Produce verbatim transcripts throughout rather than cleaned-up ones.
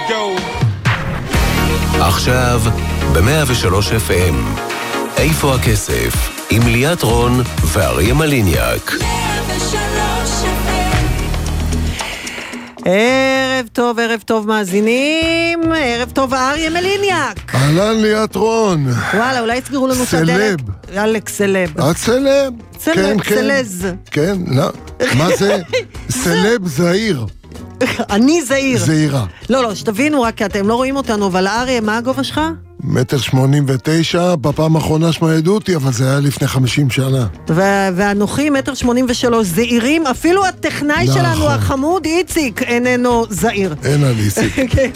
go. עכשיו ב-מאה ושלוש אף אם איפה הכסף? עם ליאת רון ואריה מליניאק. ערב טוב, ערב טוב מאזינים, ערב טוב אריה מליניאק. אהלן ליאת רון. וואלה, אולי יסגרו לנו את הדלת. סלב. אלק, סלב. את סלב? סלב, כן, כן. סלז. כן, לא. מה זה? סלב זהיר. אני זהיר. זהירה. לא, לא, שתבינו רק, אתם לא רואים אותנו, אבל אריה, מה הגובה שלך? מטר שמונים ותשע, בפעם האחרונה שמעדו אותי, אבל זה היה לפני חמישים שנה. והנוחי מטר שמונים ושלוש, זהירים, אפילו הטכנאי שלנו, החמוד איציק, איננו זהיר. אין על איציק.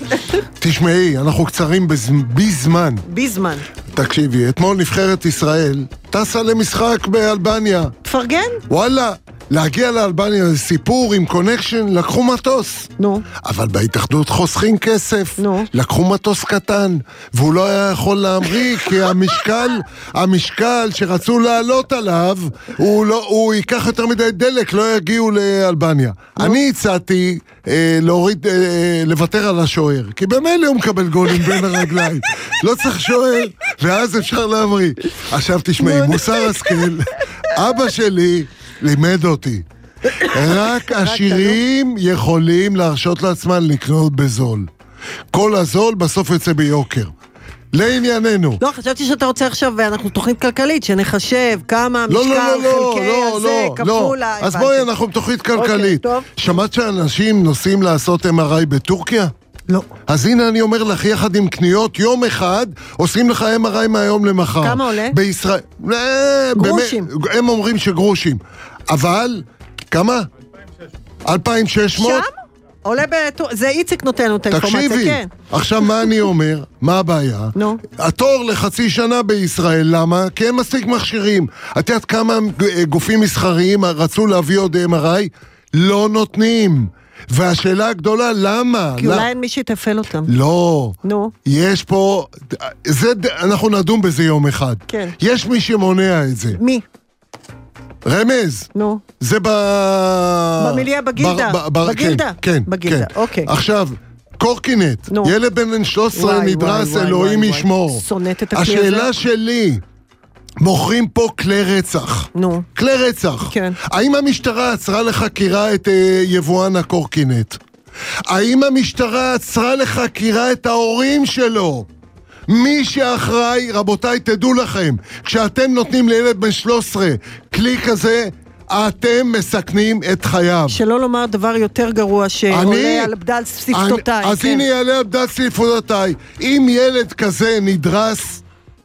תשמעי, אנחנו קצרים בזמן. בזמן. תקשיבי, אתמול נבחרת ישראל טסה למשחק באלבניה. תפרגן? וואלה. להגיע לאלבניה זה סיפור עם קונקשן, לקחו מטוס. נו. אבל בהתאחדות חוסכים כסף. נו. לקחו מטוס קטן, והוא לא היה יכול להמריא, כי המשקל, המשקל שרצו לעלות עליו, הוא, לא, הוא ייקח יותר מדי דלק, לא יגיעו לאלבניה. נו. אני הצעתי אה, להוריד, אה, לוותר על השוער, כי במילא הוא מקבל גולים בין הרגליים. לא צריך שוער, ואז אפשר להמריא. עכשיו תשמעי, מוסר השכל, אבא שלי לימד אותי, רק עשירים יכולים להרשות לעצמם לקנות בזול. כל הזול בסוף יוצא ביוקר. לענייננו. לא, חשבתי שאתה רוצה עכשיו, ואנחנו תוכנית כלכלית, שנחשב כמה לא, משקל לא, לא, חלקי לא, הזה, לא, כפול. לא. אז בואי, אנחנו תוכנית כלכלית. טוב. שמעת שאנשים נוסעים לעשות אם אר איי בטורקיה? לא. אז הנה אני אומר לך, יחד עם קניות, יום אחד עושים לך אם אר איי מהיום למחר. כמה עולה? בישראל... גרושים. הם אומרים שגרושים. אבל, כמה? אלפיים ושש מאות? שם? עולה בטור... זה איציק נותן את האינפורמציה, תקשיבי, כן. עכשיו מה אני אומר? מה הבעיה? נו. התור לחצי שנה בישראל, למה? כי הם מספיק מכשירים. את יודעת כמה גופים מסחריים רצו להביא עוד אם אר איי? לא נותנים. והשאלה הגדולה, למה? כי אולי אין מי שיתפעל אותם. לא. נו. יש פה... זה, אנחנו נדון בזה יום אחד. כן. יש מי שמונע את זה. מי? רמז. נו. זה ב... במיליה בגילדה. ב... ב... בגילדה? כן, כן. בגילדה, כן. אוקיי. עכשיו, קורקינט. נו. ילד בן שלוש עשרה וואי, נדרס, וואי, אלוהים וואי, ישמור. וואי. שונאת את הכלי הזה. השאלה שלי, מוכרים פה כלי רצח. נו. כלי רצח. כן. האם המשטרה עצרה לחקירה את uh, יבואן הקורקינט? האם המשטרה עצרה לחקירה את ההורים שלו? מי שאחראי, רבותיי, תדעו לכם, כשאתם נותנים לילד בן שלוש עשרה כלי כזה, אתם מסכנים את חייו. שלא לומר דבר יותר גרוע שעולה על בדל שפתותיי. אז הנה יעלה על בדל שפתותיי. אם ילד כזה נדרס,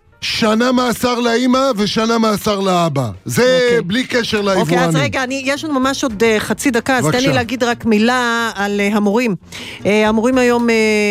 שנה מאסר לאמא ושנה מאסר לאבא. זה okay. בלי קשר ליבואנים. אוקיי, okay, אז רגע, אני, יש לנו ממש עוד uh, חצי דקה, אז תן לי להגיד רק מילה על uh, המורים. Uh, המורים היום uh,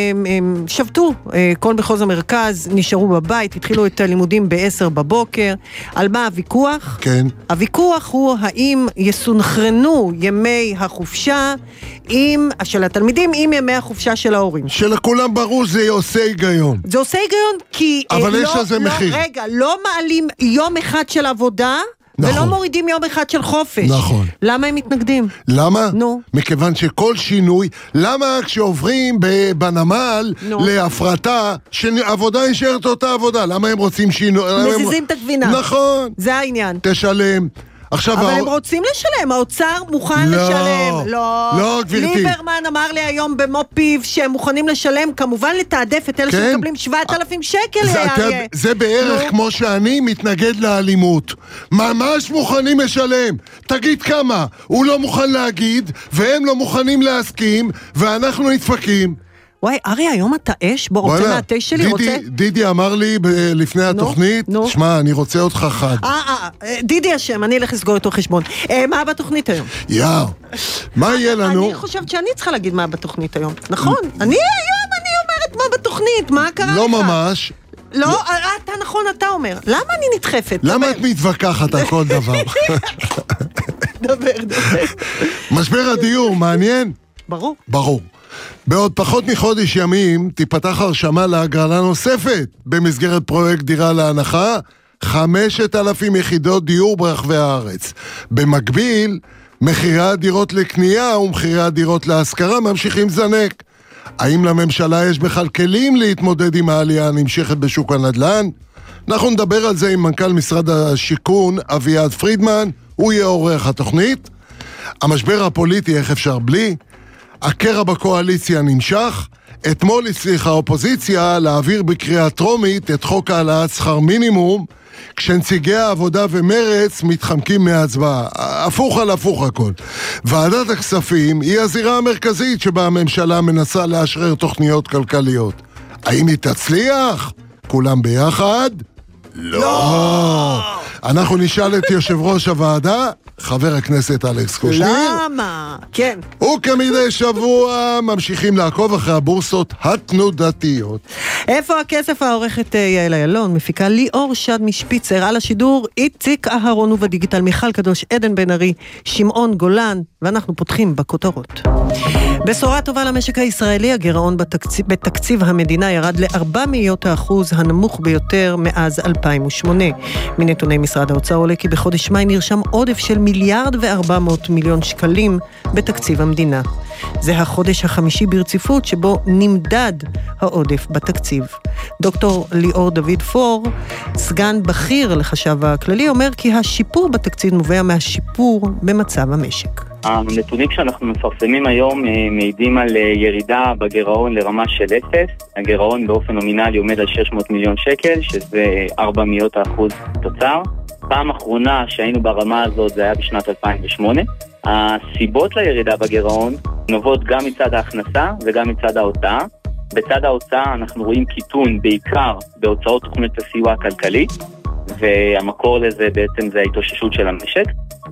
um, שבתו, uh, כל מחוז המרכז נשארו בבית, התחילו את הלימודים ב-עשר בבוקר. על מה הוויכוח? כן. הוויכוח הוא האם יסונכרנו ימי החופשה עם, של התלמידים עם ימי החופשה של ההורים. שלכולם ברור זה עושה היגיון. זה עושה היגיון כי... אבל uh, יש לא, לזה לא, מחיר. רגע, לא מעלים יום אחד של עבודה, נכון. ולא מורידים יום אחד של חופש. נכון. למה הם מתנגדים? למה? נו. מכיוון שכל שינוי, למה כשעוברים בנמל נו. להפרטה, שעבודה נשארת אותה עבודה? למה הם רוצים שינוי? מזיזים את הגבינה. נכון. זה העניין. תשלם. עכשיו אבל הא... הם רוצים לשלם, האוצר מוכן לא, לשלם. לא, לא, גבירתי. ליברמן אמר לי היום במו פיו שהם מוכנים לשלם, כמובן לתעדף את אלה כן? שמקבלים שבעת אלפים שקל. זה, אתה, זה בערך לא. כמו שאני מתנגד לאלימות. ממש מוכנים לשלם. תגיד כמה. הוא לא מוכן להגיד, והם לא מוכנים להסכים, ואנחנו נדפקים. וואי, אריה, היום אתה אש? בוא, רוצה מהתה שלי? דידי, רוצה... דידי אמר לי ב- לפני נו, התוכנית, נו. שמע, אני רוצה אותך חד. אה, אה, דידי השם, אני אלך לסגור איתו חשבון. אה, מה בתוכנית היום? יאו, מה יהיה לנו? אני חושבת שאני צריכה להגיד מה בתוכנית היום. נכון, אני היום, אני אומרת מה בתוכנית, מה קרה לך? לא ממש. לא, אתה נכון, אתה אומר. למה אני נדחפת? למה את מתווכחת על כל דבר? דבר, דבר. משבר הדיור, מעניין? ברור. ברור. בעוד פחות מחודש ימים תיפתח הרשמה להגרלה נוספת במסגרת פרויקט דירה להנחה, חמשת אלפים יחידות דיור ברחבי הארץ. במקביל, מחירי הדירות לקנייה ומחירי הדירות להשכרה ממשיכים זנק. האם לממשלה יש בכלל כלים להתמודד עם העלייה הנמשכת בשוק הנדל"ן? אנחנו נדבר על זה עם מנכ"ל משרד השיכון אביעד פרידמן, הוא יהיה עורך התוכנית. המשבר הפוליטי, איך אפשר בלי? הקרע בקואליציה נמשך. אתמול הצליחה האופוזיציה להעביר בקריאה טרומית את חוק העלאת שכר מינימום, כשנציגי העבודה ומרץ מתחמקים מהצבעה. הפוך על הפוך הכל. ועדת הכספים היא הזירה המרכזית שבה הממשלה מנסה לאשרר תוכניות כלכליות. האם היא תצליח? כולם ביחד? לא! אנחנו נשאל את יושב ראש הוועדה, חבר הכנסת אלכס קושניר. למה? כן. וכמדי שבוע ממשיכים לעקוב אחרי הבורסות התנודתיות. איפה הכסף? העורכת יעל איילון, מפיקה ליאור שד משפיצר, על השידור איציק אהרון ובדיגיטל מיכל קדוש, עדן בן ארי, שמעון גולן, ואנחנו פותחים בכותרות. בשורה טובה למשק הישראלי, הגירעון בתקציב, בתקציב המדינה ירד ל-ארבע מאות האחוז, הנמוך ביותר מאז אלפיים ושמונה. מנתוני משרד האוצר עולה כי בחודש מאי נרשם עודף של מיליארד וארבע מאות מיליון שקלים בתקציב המדינה. זה החודש החמישי ברציפות שבו נמדד העודף בתקציב. דוקטור ליאור דוד פור, סגן בכיר לחשב הכללי, אומר כי השיפור בתקציב נובע מהשיפור במצב המשק. הנתונים שאנחנו מפרסמים היום מעידים על ירידה בגירעון לרמה של אפס. הגירעון באופן נומינלי עומד על שש מאות מיליון שקל, שזה ארבע מאות האחוז תוצר. פעם אחרונה שהיינו ברמה הזאת זה היה בשנת אלפיים ושמונה. הסיבות לירידה בגירעון נובעות גם מצד ההכנסה וגם מצד ההוצאה. בצד ההוצאה אנחנו רואים קיטון בעיקר בהוצאות תוכנית הסיוע הכלכלי, והמקור לזה בעצם זה ההתאוששות של המשק.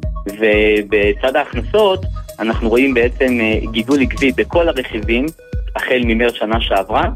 ובצד ההכנסות אנחנו רואים בעצם גידול עקבי בכל הרכיבים החל ממרץ שנה שעברה.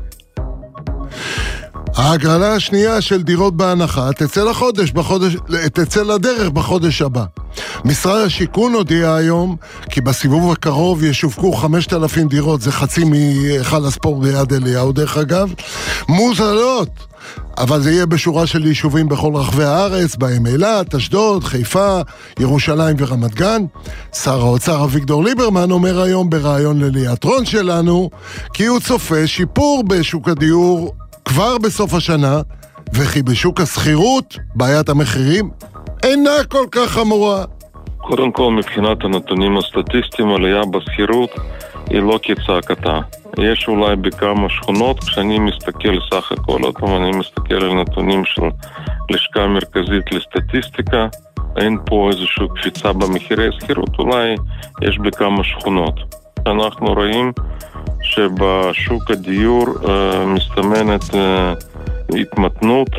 ההגרלה השנייה של דירות בהנחה תצא לחודש, בחודש, תצא לדרך בחודש הבא. משרד השיכון הודיע היום כי בסיבוב הקרוב ישווקו חמשת אלפים דירות, זה חצי מהיכל הספורט ביד אליהו דרך אגב, מוזלות, אבל זה יהיה בשורה של יישובים בכל רחבי הארץ, בהם אילת, אשדוד, חיפה, ירושלים ורמת גן. שר האוצר אביגדור ליברמן אומר היום בראיון לליאת רון שלנו כי הוא צופה שיפור בשוק הדיור כבר בסוף השנה, וכי בשוק הסחירות בעיית המחירים אינה כל כך חמורה. קודם כל, מבחינת הנתונים הסטטיסטיים, עלייה בסחירות היא לא כצעקתה. יש אולי בכמה שכונות, כשאני מסתכל סך הכל, עוד פעם אני מסתכל על נתונים של לשכה מרכזית לסטטיסטיקה, אין פה איזושהי קפיצה במחירי סחירות, אולי יש בכמה שכונות. אנחנו רואים שבשוק הדיור uh, מסתמנת uh, התמתנות,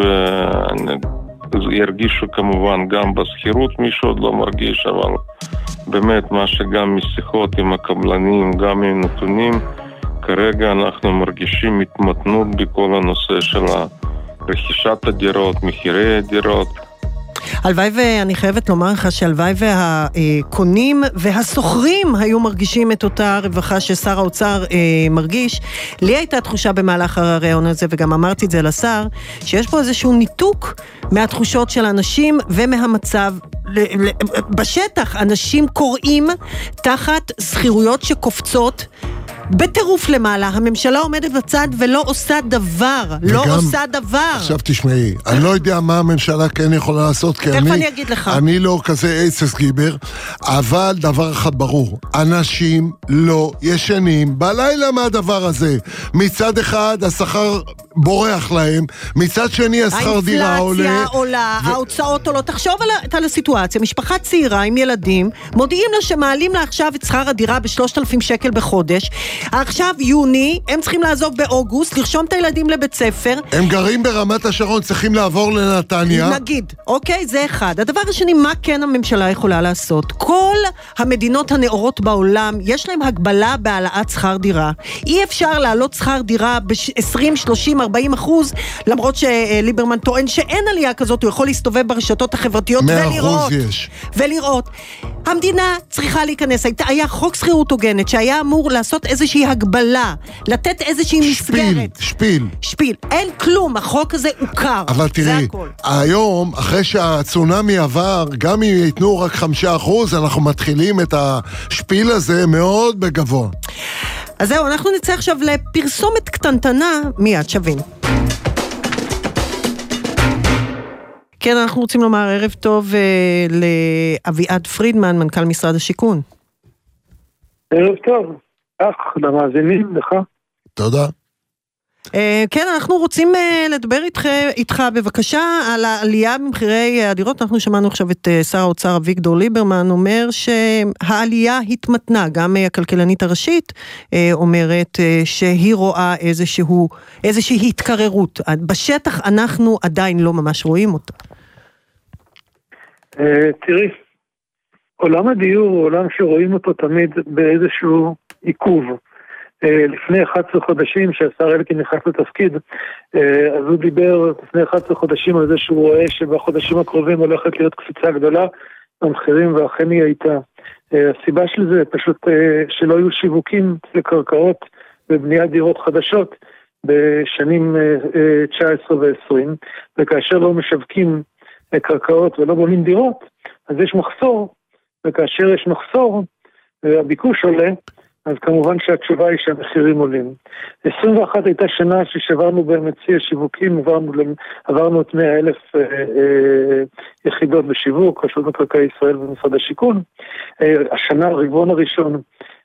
וירגישו כמובן גם בסחירות, מישהו עוד לא מרגיש, אבל באמת מה שגם משיחות עם הקבלנים, גם עם נתונים, כרגע אנחנו מרגישים התמתנות בכל הנושא של רכישת הדירות, מחירי הדירות. הלוואי ואני חייבת לומר לך שהלוואי והקונים והסוחרים היו מרגישים את אותה רווחה ששר האוצר אה, מרגיש. לי הייתה תחושה במהלך הרעיון הזה, וגם אמרתי את זה לשר, שיש פה איזשהו ניתוק מהתחושות של אנשים ומהמצב ל- ל- בשטח. אנשים קוראים תחת סחירויות שקופצות בטירוף למעלה, הממשלה עומדת בצד ולא עושה דבר, לא עושה דבר. עכשיו תשמעי, אני לא יודע מה הממשלה כן יכולה לעשות, כי אני, אני אגיד לך. אני לא כזה אייסס גיבר, אבל דבר אחד ברור, אנשים לא ישנים בלילה מהדבר הזה. מצד אחד השכר בורח להם, מצד שני השכר דירה עולה. האינפלציה עולה, ו... ההוצאות עולות. תחשוב על, על הסיטואציה, משפחה צעירה עם ילדים, מודיעים לה שמעלים לה עכשיו את שכר הדירה ב-שלושת אלפים שקל בחודש, עכשיו יוני, הם צריכים לעזוב באוגוסט, לרשום את הילדים לבית ספר. הם גרים ברמת השרון, צריכים לעבור לנתניה. נגיד, אוקיי, זה אחד. הדבר השני, מה כן הממשלה יכולה לעשות? כל המדינות הנאורות בעולם, יש להם הגבלה בהעלאת שכר דירה. אי אפשר להעלות שכר דירה ב-עשרים, שלושים, ארבעים אחוז, למרות שליברמן טוען שאין עלייה כזאת, הוא יכול להסתובב ברשתות החברתיות ולראות. יש. ולראות. המדינה צריכה להיכנס, היה חוק שכירות הוגנת, שהיה אמור לעשות איזושהי הגבלה, לתת איזושהי מסגרת. שפיל, שפיל. שפיל. אין כלום, החוק הזה הוכר. אבל תראי, היום, אחרי שהצונמי עבר, גם אם ייתנו רק חמישה אחוז, אנחנו מתחילים את השפיל הזה מאוד בגבוה. אז זהו, אנחנו נצא עכשיו לפרסומת קטנטנה מיד שווים. כן, אנחנו רוצים לומר ערב טוב uh, לאביעד פרידמן, מנכ"ל משרד השיכון. ערב טוב, אך למאזינים, לך. תודה. Uh, כן, אנחנו רוצים uh, לדבר איתך, איתך בבקשה על העלייה במחירי הדירות. אנחנו שמענו עכשיו את uh, שר האוצר אביגדור ליברמן אומר שהעלייה התמתנה, גם uh, הכלכלנית הראשית uh, אומרת uh, שהיא רואה איזשהו, איזושהי התקררות. בשטח אנחנו עדיין לא ממש רואים אותה. Uh, תראי, עולם הדיור הוא עולם שרואים אותו תמיד באיזשהו עיכוב. לפני אחד עשר חודשים שהשר אלקין נכנס לתפקיד, אז הוא דיבר לפני אחד עשר חודשים על זה שהוא רואה שבחודשים הקרובים הולכת להיות קפיצה גדולה במחירים, ואכן היא הייתה. הסיבה של זה פשוט שלא היו שיווקים לקרקעות ובניית דירות חדשות בשנים תשע עשרה ועשרים, וכאשר לא משווקים קרקעות ולא בונים דירות, אז יש מחסור, וכאשר יש מחסור והביקוש עולה, אז כמובן שהתשובה היא שהמחירים עולים. עשרים ואחת הייתה שנה ששברנו במציא השיווקים, עברנו, עברנו את מאה אלף אה, אה, יחידות בשיווק, רשות מקרקעי ישראל ומשרד השיכון. אה, השנה, הרבעון הראשון,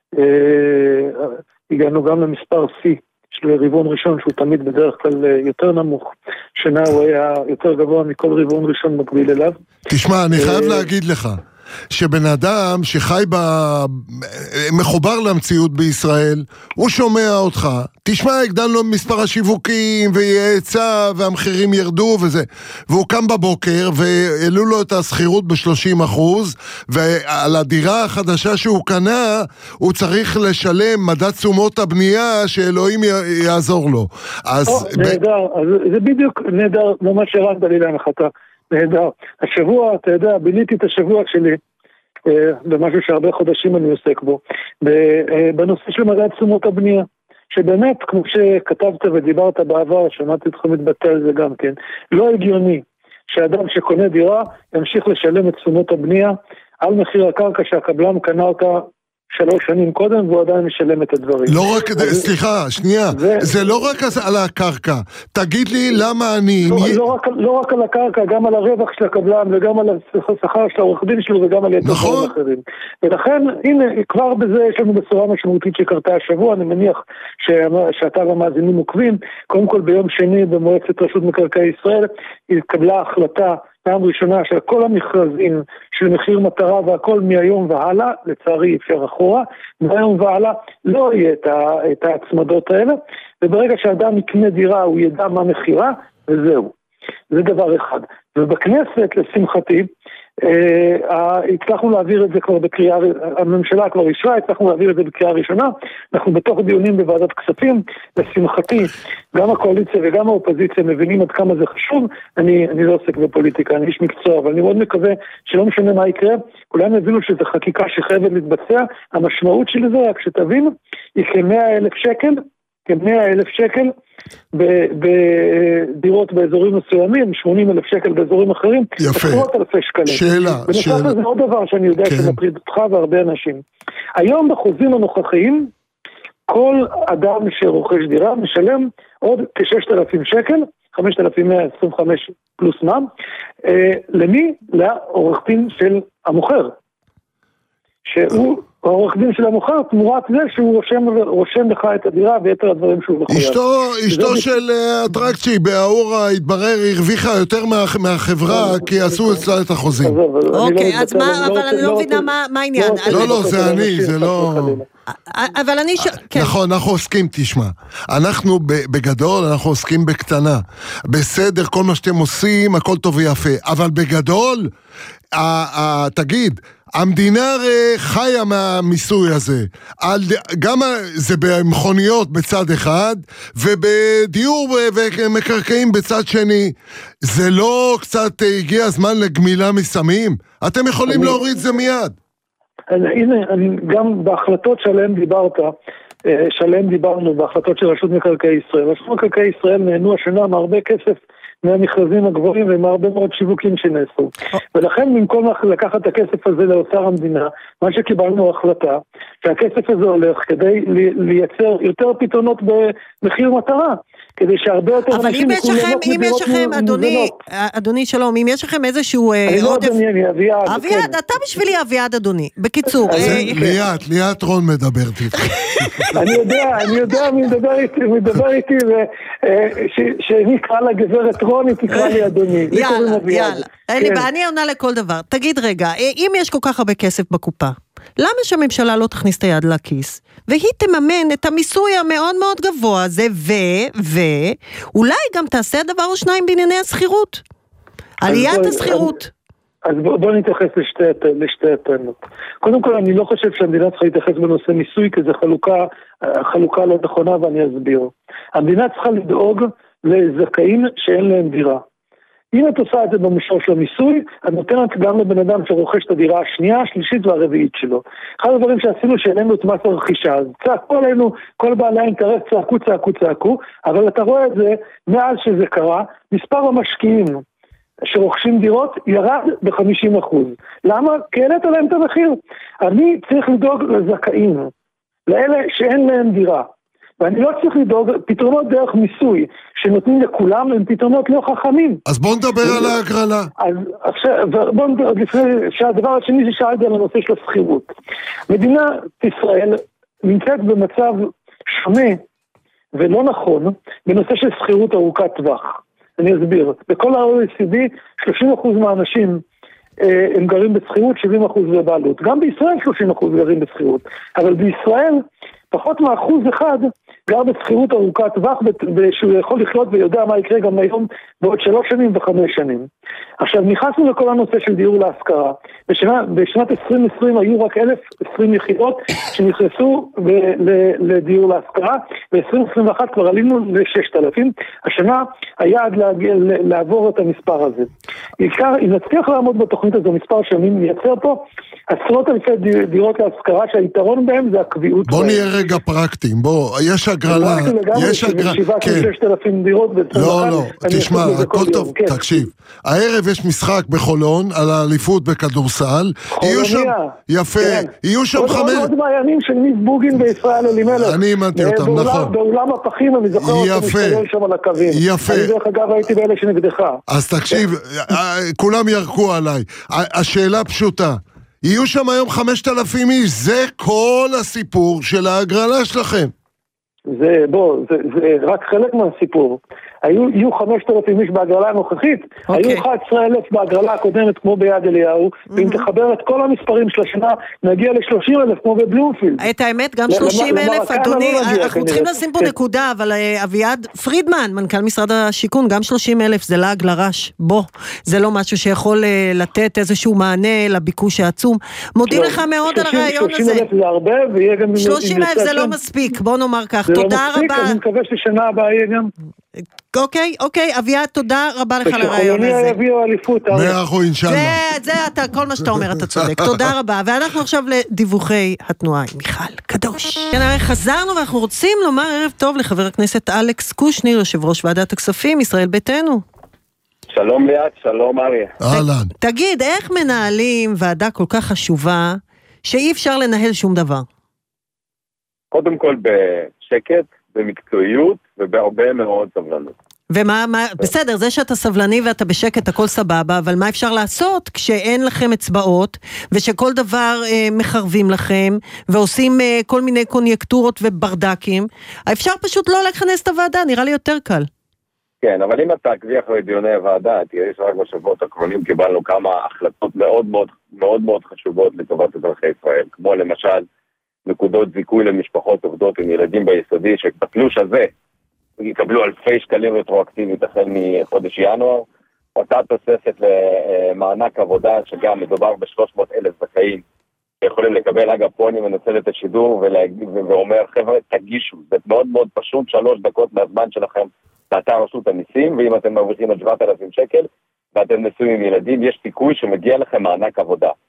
אה, הגענו גם למספר C של רבעון ראשון, שהוא תמיד בדרך כלל יותר נמוך. שנה הוא היה יותר גבוה מכל רבעון ראשון מקביל אליו. תשמע, אני חייב להגיד לך, שבן אדם שחי ב... מחובר למציאות בישראל, הוא שומע אותך, תשמע, הגדלנו מספר השיווקים ויעצה והמחירים ירדו וזה, והוא קם בבוקר והעלו לו את הסחירות ב-שלושים אחוז, ועל הדירה החדשה שהוא קנה הוא צריך לשלם מדד תשומות הבנייה שאלוהים י... יעזור לו. אז או, נהדר, ב... אז זה בדיוק נהדר, ממש הרדת לי להנחתה. נהדר. השבוע, אתה יודע, ביליתי את השבוע שלי אה, במשהו שהרבה חודשים אני עוסק בו, אה, בנושא של מדד תשומות הבנייה, שבאמת, כמו שכתבת ודיברת בעבר, שמעתי אתכם מתבטא על זה גם כן, לא הגיוני שאדם שקונה דירה ימשיך לשלם את תשומות הבנייה על מחיר הקרקע שהקבלן קנה אותה שלוש שנים קודם, והוא עדיין משלם את הדברים. לא רק, אז, סליחה, שנייה, זה, זה לא רק על הקרקע. תגיד לי למה אני... לא, מי... לא, רק, לא רק על הקרקע, גם על הרווח של הקבלן, וגם על השכר של העורך דין שלו, וגם על יתר נכון. אחרים. ולכן, הנה, כבר בזה יש לנו בשורה משמעותית שקרתה השבוע, אני מניח שאתה והמאזינים עוקבים. קודם כל ביום שני במועצת רשות מקרקעי ישראל, התקבלה החלטה פעם ראשונה של כל המכרזים של מחיר מטרה והכל מהיום והלאה, לצערי אפשר אחורה, מהיום והלאה לא יהיה את, ה, את ההצמדות האלה, וברגע שאדם יקנה דירה הוא ידע מה מחירה, וזהו. זה דבר אחד. ובכנסת, לשמחתי, אה, הצלחנו להעביר את זה כבר בקריאה, הממשלה כבר אישרה, הצלחנו להעביר את זה בקריאה ראשונה, אנחנו בתוך דיונים בוועדת כספים, לשמחתי, גם הקואליציה וגם האופוזיציה מבינים עד כמה זה חשוב, אני, אני לא עוסק בפוליטיקה, אני איש מקצוע, אבל אני מאוד מקווה שלא משנה מה יקרה, כולם הבינו שזו חקיקה שחייבת להתבצע, המשמעות של זה, רק שתבינו, היא כ-מאה אלף שקל, כ-מאה אלף שקל, בדירות באזורים מסוימים, שמונים אלף שקל באזורים אחרים, יפה. עשרות אלפי שקלים. שאלה, בנוסף שאלה. לזה עוד דבר שאני יודע כן. שמטריד אותך והרבה אנשים. היום בחוזים הנוכחיים, כל אדם שרוכש דירה משלם עוד כ-ששת אלפים שקל, חמשת אלפים מאה עשרים וחמש פלוס מע"מ, אה, למי? לעורך דין של המוכר. שהוא העורך דין של המוכר, תמורת זה שהוא רושם, רושם לך את הדירה ויתר הדברים שהוא מחויב. אשתו, אשתו של אטרקצ'י באורה התברר, הרוויחה יותר מהחברה, כי עשו אצלה את החוזים. אוקיי, אז מה, אבל אני לא מבינה מה העניין. לא, לא, זה אני, זה לא... אבל אני... נכון, אנחנו עוסקים, תשמע. אנחנו בגדול, אנחנו עוסקים בקטנה. בסדר, כל מה שאתם עושים, הכל טוב ויפה. אבל בגדול, תגיד, המדינה חיה מהמיסוי הזה, על, גם זה במכוניות בצד אחד, ובדיור ומקרקעים בצד שני. זה לא קצת הגיע הזמן לגמילה מסמים? אתם יכולים אני... להוריד זה מיד. הנה, אני, גם בהחלטות שעליהן דיברת, שלם דיברנו בהחלטות של רשות מקרקעי ישראל. רשות מקרקעי ישראל נהנו השנה מהרבה כסף מהמכרזים הגבוהים ומהרבה מאוד שיווקים שנעשו. ולכן במקום לקחת את הכסף הזה לאוצר המדינה, מה שקיבלנו החלטה, שהכסף הזה הולך כדי לייצר יותר פתרונות במחיר מטרה. כדי שהרבה יותר אבל אם יש לכם, אם יש לכם, אדוני, אדוני שלום, אם יש לכם איזשהו עודף... אני לא אדוני, אביעד. אביעד, אתה בשבילי אביעד, אדוני. בקיצור. ליאת, ליאת רון מדברת איתך. אני יודע, אני יודע מי מדבר איתי, מי מדבר איתי, שאני קרא לה גברת רון, היא תקרא לי אדוני. יאללה, יאללה. אני עונה לכל דבר. תגיד רגע, אם יש כל כך הרבה כסף בקופה, למה שהממשלה לא תכניס את היד לכיס, והיא תממן את המיסוי המאוד מאוד גבוה הזה, ו, ו, אולי גם תעשה דבר או שניים בענייני הסחירות, עליית הסחירות. אז בוא, בוא נתייחס לשתי, לשתי הטענות. קודם כל, אני לא חושב שהמדינה צריכה להתייחס בנושא מיסוי, כי זה חלוקה, חלוקה לא נכונה, ואני אסביר. המדינה צריכה לדאוג לזכאים שאין להם דירה. אם את עושה את זה במישור של המיסוי, את נותנת גם לבן אדם שרוכש את הדירה השנייה, השלישית והרביעית שלו. אחד הדברים שעשינו שהעלינו את מס הרכישה, אז צעקו עלינו, כל בעלי האינטרס צעקו, צעקו, צעקו, אבל אתה רואה את זה, מאז שזה קרה, מספר המשקיעים שרוכשים דירות ירד ב-חמישים אחוז. למה? כי העלית להם את המחיר. אני צריך לדאוג לזכאים, לאלה שאין להם דירה. ואני לא צריך לדאוג, פתרונות דרך מיסוי שנותנים לכולם הם פתרונות לא חכמים. אז בואו נדבר על ההגרלה. אז עכשיו, בואו נדבר לפני שהדבר השני ששאלתי על הנושא של הסחירות. מדינת ישראל נמצאת במצב שונה ולא נכון בנושא של סחירות ארוכת טווח. אני אסביר. בכל ה-או אי סי די שלושים אחוז מהאנשים הם גרים בסחירות, שבעים אחוז בבעלות. גם בישראל שלושים אחוז גרים בסחירות. אבל בישראל פחות מאחוז אחד גר בסחירות ארוכת טווח, שהוא יכול לחיות ויודע מה יקרה גם היום בעוד שלוש שנים וחמש שנים. עכשיו, נכנסנו לכל הנושא של דיור להשכרה. בשנה, בשנת עשרים עשרים היו רק אלף ועשרים יחידות שנכנסו לדיור להשכרה, ב-עשרים עשרים ואחת כבר עלינו ל-ששת אלפים. השנה היעד לעבור את המספר הזה. בעיקר, אם נצליח לעמוד בתוכנית הזו מספר שנים, נייצר פה עשרות אלפי דירות להשכרה, שהיתרון בהם זה הקביעות. בוא נהיה רגע פרקטיים, בוא, יש הגרלה, יש הגרלה, כן. לא, לא, תשמע, הכל טוב, תקשיב. הערב יש משחק בחולון על האליפות בכדורסל, יהיו שם, יפה, יהיו שם חמש... עוד מעיינים של ניב בוגין וישראל אלימלך. אני אימנתי אותם, נכון. באולם הפחים, אני זוכר אותם משתולל שם על הקווים. יפה. אני דרך אגב הייתי באלה שנגדך. אז תקשיב, כולם ירקו עליי. השאלה פשוטה. יהיו שם היום חמשת אלפים איש, זה כל הסיפור של ההגרלה שלכם. זה, בוא, זה, זה רק חלק מהסיפור. היו, יהיו חמשת אלפים איש בהגרלה הנוכחית, okay. היו אחת עשרה אלף בהגרלה הקודמת כמו ביד אליהו, mm-hmm. ואם תחבר את כל המספרים של השנה, נגיע ל-שלושים אלף כמו בבלומפילד. את האמת, גם שלושים אלף, אדוני, לא נגיע, אנחנו צריכים לשים פה נקודה, אבל אביעד פרידמן, מנכ"ל משרד השיכון, גם שלושים אלף, זה לעג לרש, בוא, זה לא משהו שיכול לתת איזשהו מענה לביקוש העצום. מודים לך מאוד על הרעיון הזה. שלושים אלף זה הרבה, ויהיה גם... שלושים אלף זה לא מספיק, בוא נאמר כך, תודה רבה. אני מקווה ששנה הבאה יהיה גם... אוקיי, אוקיי, אביעד, תודה רבה לך על הרעיון הזה. ושחולני יביאו אליפות. מאה אחוז, אינשאללה. זה, זה אתה, כל מה שאתה אומר, אתה צודק. תודה רבה. ואנחנו עכשיו לדיווחי התנועה עם מיכל קדוש. כן, הרי חזרנו ואנחנו רוצים לומר ערב טוב לחבר הכנסת אלכס קושניר, יושב ראש ועדת הכספים, ישראל ביתנו. שלום ליאת, שלום אריה. אהלן. תגיד, איך מנהלים ועדה כל כך חשובה, שאי אפשר לנהל שום דבר? קודם כל בשקט, במקצועיות ובהרבה מאוד סבלנות. ומה, מה, בסדר, זה שאתה סבלני ואתה בשקט הכל סבבה, אבל מה אפשר לעשות כשאין לכם אצבעות, ושכל דבר אה, מחרבים לכם, ועושים אה, כל מיני קונייקטורות וברדקים, אפשר פשוט לא לכנס את הוועדה, נראה לי יותר קל. כן, אבל אם אתה עקבי אחרי דיוני הוועדה, תראה שרק בשבועות האחרונים קיבלנו כמה החלטות מאוד מאוד, מאוד מאוד חשובות לטובת אזרחי ישראל, כמו למשל, נקודות זיכוי למשפחות עובדות עם ילדים ביסודי, שבתלוש הזה יקבלו אלפי שקלים רטרואקטיבית החל מחודש ינואר, אותה תוספת למענק עבודה, שגם מדובר ב-שלוש מאות אלף זכאים, שיכולים לקבל, אגב, פה אני מנצל את השידור ואומר, חבר'ה, תגישו, זה מאוד מאוד פשוט, שלוש דקות מהזמן שלכם באתר רשות המיסים, ואם אתם מרוויחים עד שבעת אלפים שקל, ואתם נשואים עם ילדים, יש סיכוי שמגיע לכם מענק עבודה.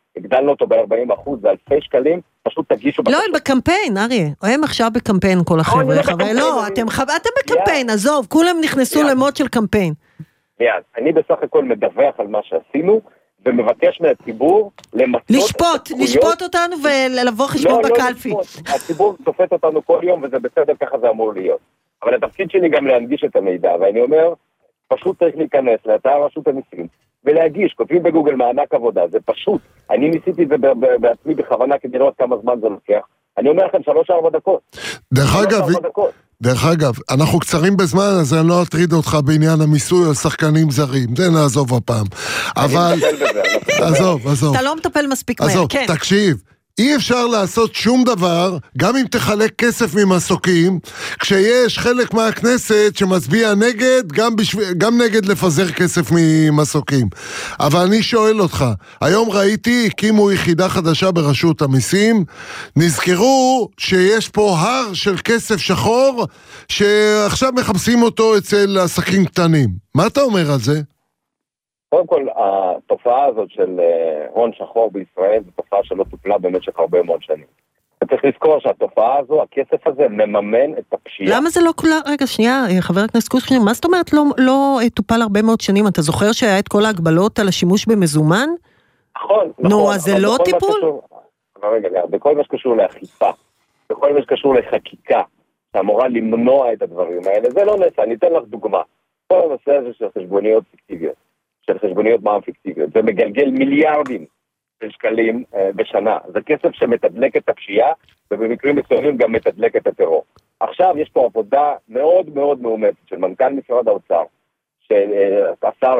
הגדלנו אותו ב-ארבעים אחוז, זה אלפי שקלים, פשוט תגישו... לא, הם בקמפיין, אריה, הם עכשיו בקמפיין כל החבר'ה, אבל לא, אתם בקמפיין, עזוב, כולם נכנסו למוד של קמפיין. מיד, אני בסך הכל מדווח על מה שעשינו, ומבקש מהציבור למצות... לשפוט, לשפוט אותנו ולבוא חשבון בקלפי. הציבור צופת אותנו כל יום, וזה בסדר, ככה זה אמור להיות. אבל התפקיד שלי גם להנגיש את המידע, ואני אומר, פשוט צריך להיכנס לאתר רשות המיסים, ולהגיש, כותבים בגוגל מענק עבודה, זה פשוט. אני ניסיתי את זה בעצמי בכוונה, כדי לראות כמה זמן זה לוקח. אני אומר לכם, שלוש ארבע דקות. דרך אגב, דרך אגב, אנחנו קצרים בזמן, אז אני לא אטריד אותך בעניין המיסוי על שחקנים זרים, זה נעזוב הפעם. אבל... עזוב, עזוב. אתה לא מטפל מספיק מהר, כן. תקשיב. אי אפשר לעשות שום דבר, גם אם תחלק כסף ממסוקים, כשיש חלק מהכנסת שמצביע נגד, גם, בשב... גם נגד לפזר כסף ממסוקים. אבל אני שואל אותך, היום ראיתי, הקימו יחידה חדשה ברשות המיסים, נזכרו שיש פה הר של כסף שחור, שעכשיו מחפשים אותו אצל עסקים קטנים. מה אתה אומר על זה? קודם כל, התופעה הזאת של הון שחור בישראל, זו תופעה שלא טופלה במשך הרבה מאוד שנים. צריך לזכור שהתופעה הזו, הכסף הזה מממן את הפשיעה. למה זה לא כולה, רגע, שנייה, חבר הכנסת קושניר, מה זאת אומרת לא, לא טופל הרבה מאוד שנים? אתה זוכר שהיה את כל ההגבלות על השימוש במזומן? נכון, נכון. נו, אז זה לא טיפול? אבל רגע, בכל מה שקשור לאכיפה, בכל מה שקשור לחקיקה, שאמורה למנוע את הדברים האלה, זה לא נעשה. אני אתן לך דוגמה. כל הנושא הזה של חשבוניות פיקטיביות. של חשבוניות מע"מ פיקטיביות. זה מגלגל מיליארדים של שקלים אה, בשנה. זה כסף שמתדלק את הפשיעה, ובמקרים מסוימים גם מתדלק את הטרור. עכשיו יש פה עבודה מאוד מאוד מאומצת של מנכ"ל משרד האוצר, שהשר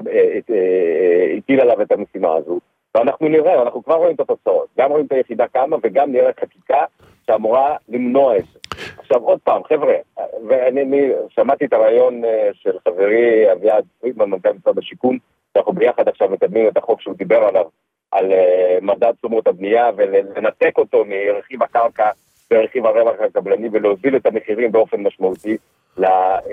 הטיל עליו את המשימה הזו, ואנחנו נראה, אנחנו כבר רואים את התוצאות. גם רואים את היחידה כמה, וגם נראה חקיקה שאמורה למנוע את זה. עכשיו עוד פעם, חבר'ה, ואני שמעתי את הרעיון של חברי אביעד פרידמן, מנכ"ל משרד השיכון, שאנחנו ביחד עכשיו מקדמים את החוק שהוא דיבר עליו, על uh, מדד תשומות הבנייה, ולנתק אותו מרכיב הקרקע ורכיב הרווח הקבלני, ולהוזיל את המחירים באופן משמעותי uh,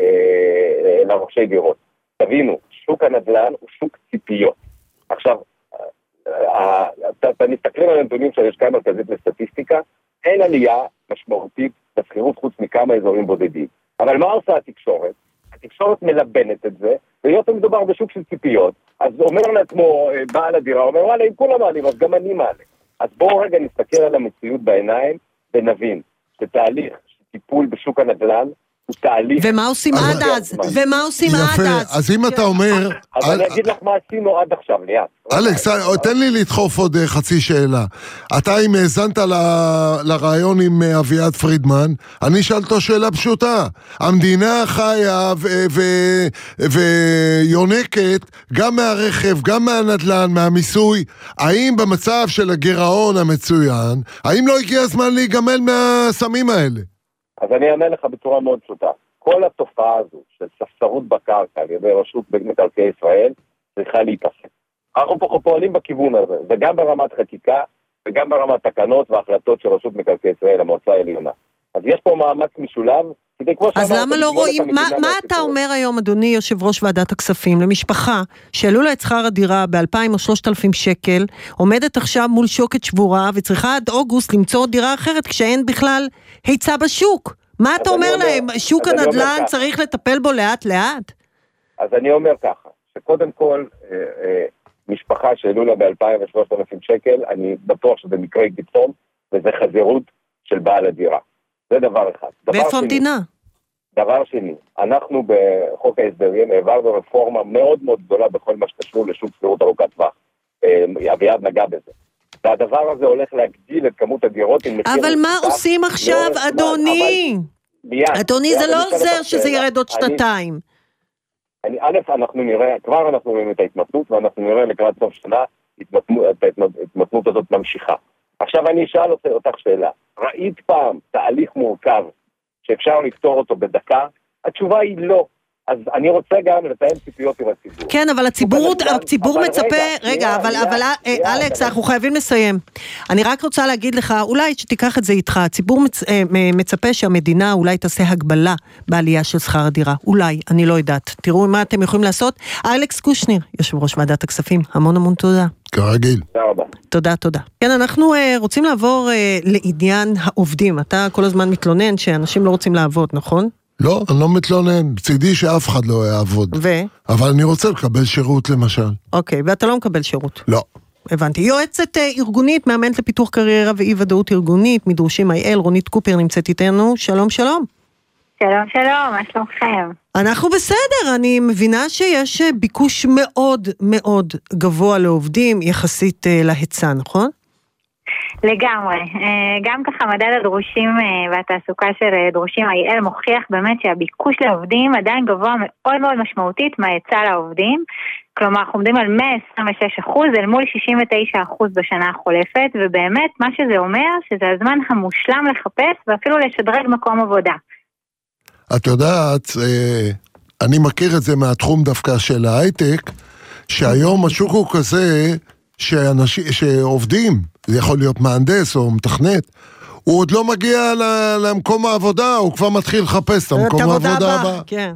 uh, לרוכשי דירות. תבינו, שוק הנדל"ן הוא שוק ציפיות. עכשיו, uh, uh, אתם מסתכלים על הנתונים של הלשכה המרכזית לסטטיסטיקה, אין עלייה משמעותית בסחירות חוץ מכמה אזורים בודדים. אבל מה עושה התקשורת? התקשורת מלבנת את זה, והיות מדובר בשוק של ציפיות, אז אומר לעצמו בעל הדירה, אומר, וואלה, אם כולם מעלים, אז גם אני מעלה. אז בואו רגע נסתכל על המציאות בעיניים, ונבין שתהליך של טיפול בשוק הנדל"ן, הוא תהליך... ומה עושים עד אז? ומה עושים עד אז? אז אם אתה אומר... אז אני אגיד לך מה עשינו עד עכשיו, ליאת. אלכס, תן לי לדחוף עוד חצי שאלה. אתה אם האזנת לרעיון עם אביעד פרידמן, אני אשאל אותו שאלה פשוטה. המדינה חיה ויונקת גם מהרכב, גם מהנדל"ן, מהמיסוי. האם במצב של הגירעון המצוין, האם לא הגיע הזמן להיגמל מהסמים האלה? אז אני אענה לך בצורה מאוד פשוטה. כל התופעה הזו של ספסרות בקרקע על ידי רשות מקרקעי ישראל צריכה להיפסק. אנחנו פה פועלים בכיוון הזה, וגם ברמת חקיקה, וגם ברמת תקנות והחלטות של רשות מקרקעי ישראל, המועצה העליונה. אז יש פה מאמץ משולב, כדי כמו שאמרת... אז למה לא רואים, מה, מה אתה אומר היום, אדוני יושב ראש ועדת הכספים, למשפחה שעלו לה את שכר הדירה ב-אלפיים או שלושת אלפים שקל, עומדת עכשיו מול שוקת שבורה, וצריכה עד אוגוסט למצוא דירה אחרת, כשאין בכלל היצע בשוק? מה אתה אומר להם? שוק הנדל"ן צריך לטפל בו לאט לאט? אז אני אומר ככה, שקודם כל... משפחה שעלו לה ב-אלפיים ושלושת אלפים שקל, אני בטוח שזה מקרה קיצון, וזה חזירות של בעל הדירה. זה דבר אחד. ואיפה המדינה? דבר שני, אנחנו בחוק ההסדרים העברנו רפורמה מאוד מאוד גדולה בכל מה שקשור לשוק שכירות ארוכת טווח. אביעד נגע בזה. והדבר הזה הולך להגדיל את כמות הדירות עם מחיר... אבל מה עושים עכשיו, אדוני? אדוני, זה לא עוזר שזה ירד עוד שנתיים. אני, א', אנחנו נראה, כבר אנחנו רואים את ההתמתנות, ואנחנו נראה לקראת סוף שנה, ההתמתנות הזאת ממשיכה. עכשיו אני אשאל אותך שאלה, ראית פעם תהליך מורכב שאפשר לפתור אותו בדקה? התשובה היא לא. אז אני רוצה גם לתאם ציפיות עם הציבור. כן, אבל הציבור, הציבור מצפה, רגע, אבל, אבל אלכס, אנחנו חייבים לסיים. אני רק רוצה להגיד לך, אולי שתיקח את זה איתך, הציבור מצפה שהמדינה אולי תעשה הגבלה בעלייה של שכר הדירה. אולי, אני לא יודעת. תראו מה אתם יכולים לעשות. אלכס קושניר, יושב ראש ועדת הכספים, המון המון תודה. כרגיל. תודה רבה. תודה, תודה. כן, אנחנו רוצים לעבור לעניין העובדים. אתה כל הזמן מתלונן שאנשים לא רוצים לעבוד, נכון? לא, אני לא מתלונן, בצדי שאף אחד לא יעבוד. ו? אבל אני רוצה לקבל שירות למשל. אוקיי, ואתה לא מקבל שירות? לא. הבנתי. יועצת ארגונית, מאמנת לפיתוח קריירה ואי ודאות ארגונית, מדרושים איי אל, רונית קופר נמצאת איתנו. שלום, שלום. שלום, שלום, מה שלומכם? אנחנו בסדר, אני מבינה שיש ביקוש מאוד מאוד גבוה לעובדים, יחסית להיצע, נכון? לגמרי, גם ככה מדד הדרושים והתעסוקה של דרושים איי אל מוכיח באמת שהביקוש לעובדים עדיין גבוה מאוד מאוד משמעותית מההיצע לעובדים, כלומר אנחנו עומדים על מאה עשרים ושש אחוז אל מול שישים ותשע אחוז בשנה החולפת, ובאמת מה שזה אומר שזה הזמן המושלם לחפש ואפילו לשדרג מקום עבודה. את יודעת, אני מכיר את זה מהתחום דווקא של ההייטק, שהיום השוק הוא כזה שאנשים, שעובדים, זה יכול להיות מהנדס או מתכנת, הוא עוד לא מגיע למקום העבודה, הוא כבר מתחיל לחפש את המקום העבודה הבא. כן.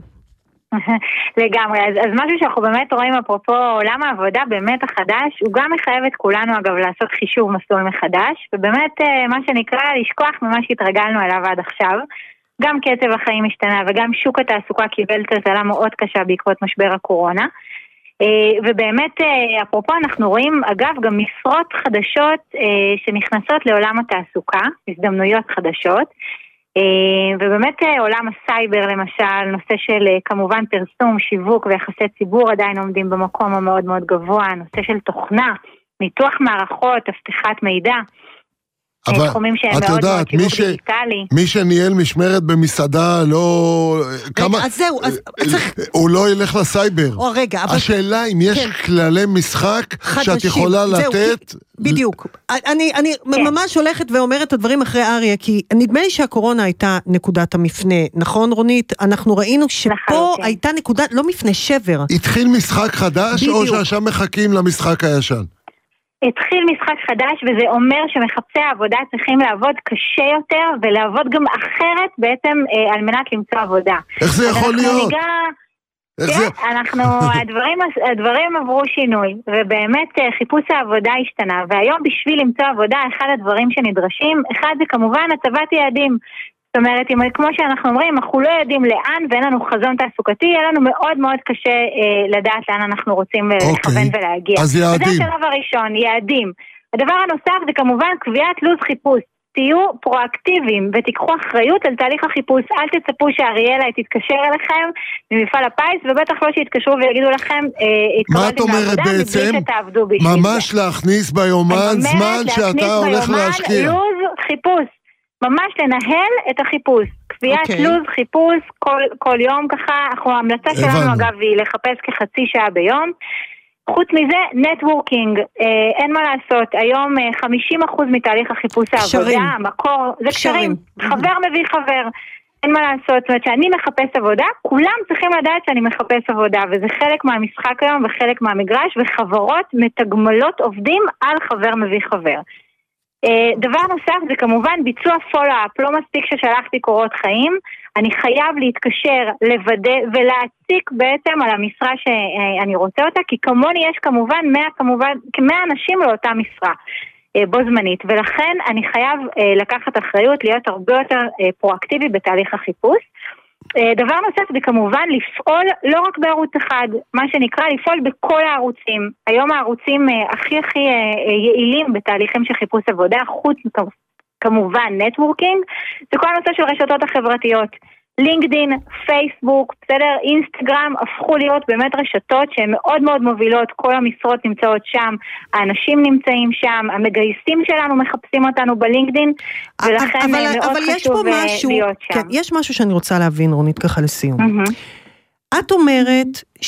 לגמרי, אז, אז משהו שאנחנו באמת רואים אפרופו עולם העבודה באמת החדש, הוא גם מחייב את כולנו אגב לעשות חישוב מסלול מחדש, ובאמת מה שנקרא לשכוח ממה שהתרגלנו אליו עד עכשיו, גם קצב החיים השתנה וגם שוק התעסוקה קיבל טלטלה מאוד קשה בעקבות משבר הקורונה, ובאמת אפרופו אנחנו רואים אגב גם משרות חדשות שנכנסות לעולם התעסוקה, הזדמנויות חדשות, ובאמת עולם הסייבר למשל, נושא של כמובן פרסום, שיווק ויחסי ציבור עדיין עומדים במקום המאוד מאוד גבוה, נושא של תוכנה, ניתוח מערכות, הבטחת מידע, אבל את יודעת, מי, ש... מי שניהל משמרת במסעדה לא... כמה... אז זהו, אז צריך... הוא לא ילך לסייבר. או רגע, אבל... השאלה אם יש כן. כללי משחק חדשים. שאת יכולה זהו, לתת... כי... בדיוק. אני, אני כן. ממש הולכת ואומרת את הדברים אחרי אריה, כי נדמה לי שהקורונה הייתה נקודת המפנה, נכון רונית? אנחנו ראינו שפה כן. הייתה נקודת, לא מפנה, שבר. התחיל משחק חדש בדיוק. או שעכשיו מחכים למשחק הישן? התחיל משחק חדש, וזה אומר שמחפשי העבודה צריכים לעבוד קשה יותר, ולעבוד גם אחרת בעצם אה, על מנת למצוא עבודה. איך זה יכול להיות? ניגע... איך כן, זה? אנחנו, הדברים, הדברים עברו שינוי, ובאמת חיפוש העבודה השתנה, והיום בשביל למצוא עבודה, אחד הדברים שנדרשים, אחד זה כמובן הצבת יעדים. זאת אומרת, אם, כמו שאנחנו אומרים, אנחנו לא יודעים לאן ואין לנו חזון תעסוקתי, יהיה לנו מאוד מאוד קשה אה, לדעת לאן אנחנו רוצים אוקיי. לכוון ולהגיע. אז יעדים. וזה השלב הראשון, יעדים. הדבר הנוסף זה כמובן קביעת לוז חיפוש. תהיו פרואקטיביים ותיקחו אחריות על תהליך החיפוש. אל תצפו שאריאלה תתקשר אליכם ממפעל הפיס, ובטח לא שיתקשרו ויגידו לכם מה את אומרת בעצם? ממש להכניס ביומן זמן שאתה הולך להשקיע. לוז חיפוש. ממש לנהל את החיפוש. קביעת okay. לוז, חיפוש, כל, כל יום ככה. ההמלצה שלנו אגב היא לחפש כחצי שעה ביום. חוץ מזה, נטוורקינג, אה, אין מה לעשות. היום אה, חמישים אחוז מתהליך החיפוש העבודה, המקור, זה קשרים. חבר מביא חבר. אין מה לעשות. זאת אומרת שאני מחפש עבודה, כולם צריכים לדעת שאני מחפש עבודה, וזה חלק מהמשחק היום וחלק מהמגרש, וחברות מתגמלות עובדים על חבר מביא חבר. דבר נוסף זה כמובן ביצוע פולו-אפ, לא מספיק ששלחתי קורות חיים, אני חייב להתקשר, לוודא ולהציק בעצם על המשרה שאני רוצה אותה, כי כמוני יש כמובן מאה, כמובן, מאה אנשים לאותה משרה בו זמנית, ולכן אני חייב לקחת אחריות, להיות הרבה יותר פרואקטיבי בתהליך החיפוש. דבר נוסף זה כמובן לפעול לא רק בערוץ אחד, מה שנקרא לפעול בכל הערוצים. היום הערוצים הכי הכי יעילים בתהליכים של חיפוש עבודה, חוץ כמובן נטוורקינג, זה כל הנושא של רשתות החברתיות. לינקדין, פייסבוק, בסדר, אינסטגרם, הפכו להיות באמת רשתות שהן מאוד מאוד מובילות, כל המשרות נמצאות שם, האנשים נמצאים שם, המגייסים שלנו מחפשים אותנו בלינקדין, ולכן אבל, מאוד אבל חשוב משהו, להיות שם. כן, יש משהו שאני רוצה להבין, רונית, ככה לסיום. Mm-hmm. את אומרת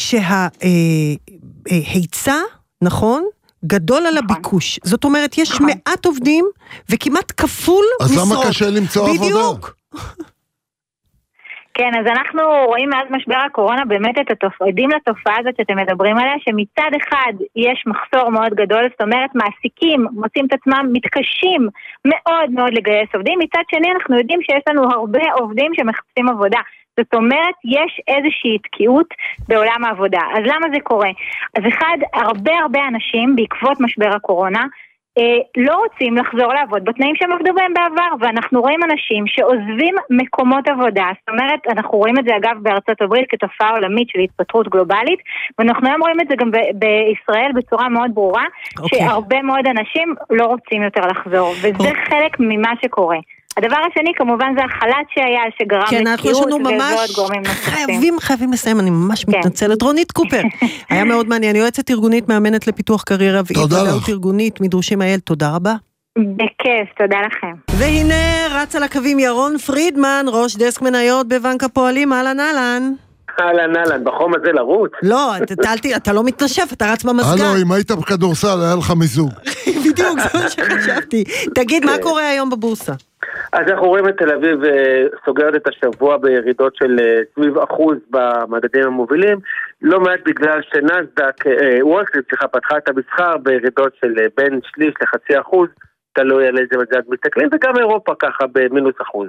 שההיצע, נכון? גדול על הביקוש. זאת אומרת, יש מעט עובדים, וכמעט כפול משרות. אז למה קשה למצוא עבודה? בדיוק. כן, אז אנחנו רואים מאז משבר הקורונה באמת את התופעה, לתופעה הזאת שאתם מדברים עליה, שמצד אחד יש מחסור מאוד גדול, זאת אומרת מעסיקים מוצאים את עצמם מתקשים מאוד מאוד לגייס עובדים, מצד שני אנחנו יודעים שיש לנו הרבה עובדים שמחפשים עבודה, זאת אומרת יש איזושהי תקיעות בעולם העבודה. אז למה זה קורה? אז אחד, הרבה הרבה אנשים בעקבות משבר הקורונה לא רוצים לחזור לעבוד בתנאים שהם עבדו בהם בעבר, ואנחנו רואים אנשים שעוזבים מקומות עבודה, זאת אומרת, אנחנו רואים את זה אגב בארצות הברית כתופעה עולמית של התפטרות גלובלית, ואנחנו היום רואים את זה גם ב- בישראל בצורה מאוד ברורה, okay. שהרבה מאוד אנשים לא רוצים יותר לחזור, וזה okay. חלק ממה שקורה. הדבר השני כמובן זה החל"ת שהיה, שגרם כן, לתקיעות ועוד גורמים נוספים. חייבים, חייבים לסיים, אני ממש כן. מתנצלת. רונית קופר, היה מאוד מעניין, יועצת ארגונית מאמנת לפיתוח קריירה והתוודעות ארגונית מדרושים אייל, תודה רבה. בכיף, תודה לכם. והנה רץ על הקווים ירון פרידמן, ראש דסק מניות בבנק הפועלים, אהלן אהלן. אהלן אהלן, בחום הזה לרוץ? לא, אתה לא מתנשף, אתה רץ במסגן. הלו, אם היית בכדורסל, היה לך מיזוג. בדיוק, זה מה שחשבתי. תגיד, מה קורה היום בבורסה? אז אנחנו רואים את תל אביב סוגרת את השבוע בירידות של סביב אחוז במדדים המובילים, לא מעט בגלל שנסדק, וולסטריט, סליחה, פתחה את המסחר בירידות של בין שליש לחצי אחוז, תלוי על איזה מדד מסתכלים, וגם אירופה ככה במינוס אחוז.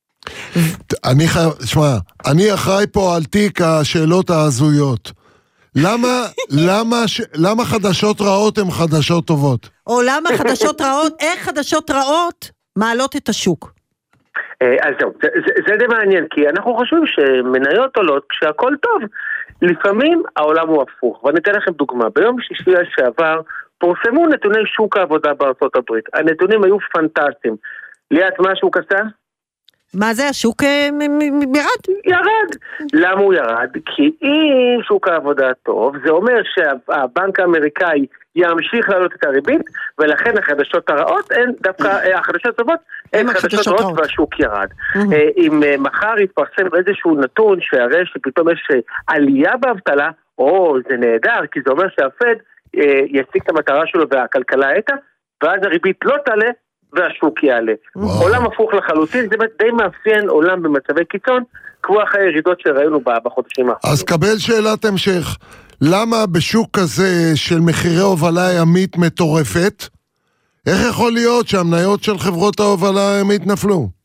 אני חייב, שמע, אני אחראי פה על תיק השאלות ההזויות. למה, למה, למה חדשות רעות הן חדשות טובות? או למה חדשות רעות, איך חדשות רעות מעלות את השוק? אז זהו, זה, זה, זה די מעניין, כי אנחנו חושבים שמניות עולות כשהכל טוב. לפעמים העולם הוא הפוך, ואני אתן לכם דוגמה. ביום שישי שעבר פורסמו נתוני שוק העבודה בארצות הברית. הנתונים היו פנטסטיים. ליאת, מה השוק עשה? מה זה? השוק ירד? ירד. למה הוא ירד? כי אם שוק העבודה טוב, זה אומר שהבנק האמריקאי ימשיך לעלות את הריבית, ולכן החדשות הרעות הן דווקא, החדשות הטובות הן חדשות רעות והשוק ירד. אם מחר יתפרסם איזשהו נתון שיראה שפתאום יש עלייה באבטלה, או זה נהדר, כי זה אומר שהפד ישיג את המטרה שלו והכלכלה הייתה, ואז הריבית לא תעלה, והשוק יעלה. עולם הפוך לחלוטין, זה די מאפיין עולם במצבי קיצון, כמו אחרי הירידות שראינו בחודשים האחרונים. אז קבל שאלת המשך, למה בשוק כזה של מחירי הובלה ימית מטורפת, איך יכול להיות שהמניות של חברות ההובלה הימית נפלו?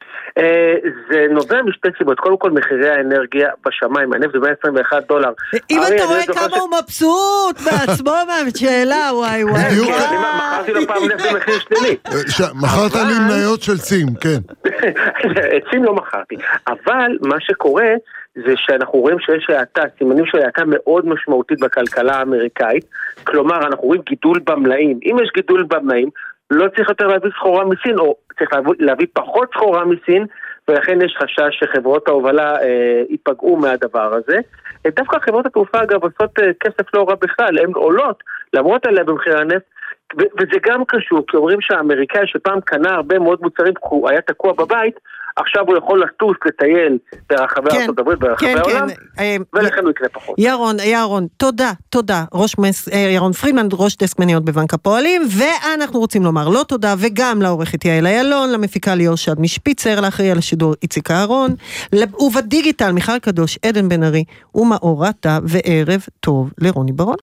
זה נובע משתי סיבות, קודם כל מחירי האנרגיה בשמיים, הנפט זה מאה עשרים ואחת דולר. אם אתה רואה כמה הוא מבסוט בעצמו מהשאלה, וואי וואי. מכרתי לו פעם נפט במחיר שלילי. מכרת לי מניות של צים, כן. צים לא מכרתי, אבל מה שקורה זה שאנחנו רואים שיש האטה, סימנים של האטה מאוד משמעותית בכלכלה האמריקאית, כלומר אנחנו רואים גידול במלאים, אם יש גידול במלאים, לא צריך יותר להביא סחורה מסין, או צריך להביא פחות סחורה מסין, ולכן יש חשש שחברות ההובלה אה, ייפגעו מהדבר הזה. דווקא חברות התעופה אגב עושות אה, כסף לא רע בכלל, הן עולות, למרות עליה במחיר הנפט, ו- וזה גם קשור, כי אומרים שהאמריקאי שפעם קנה הרבה מאוד מוצרים, הוא היה תקוע בבית, עכשיו הוא יכול לטוס, לטייל ברחבי כן, ארצות הברית, ברחבי כן, העולם, כן. ולכן הוא יקנה פחות. ירון, ירון, תודה, תודה. ראש מס, ירון פרידמן, ראש דסק מניות בבנק הפועלים, ואנחנו רוצים לומר לא תודה, וגם לעורכת יעל איילון, למפיקה ליאור שד משפיצר, לאחראי על השידור איציק אהרון, ובדיגיטל מיכל קדוש, עדן בן ארי, ומאורתה, וערב טוב לרוני ברון.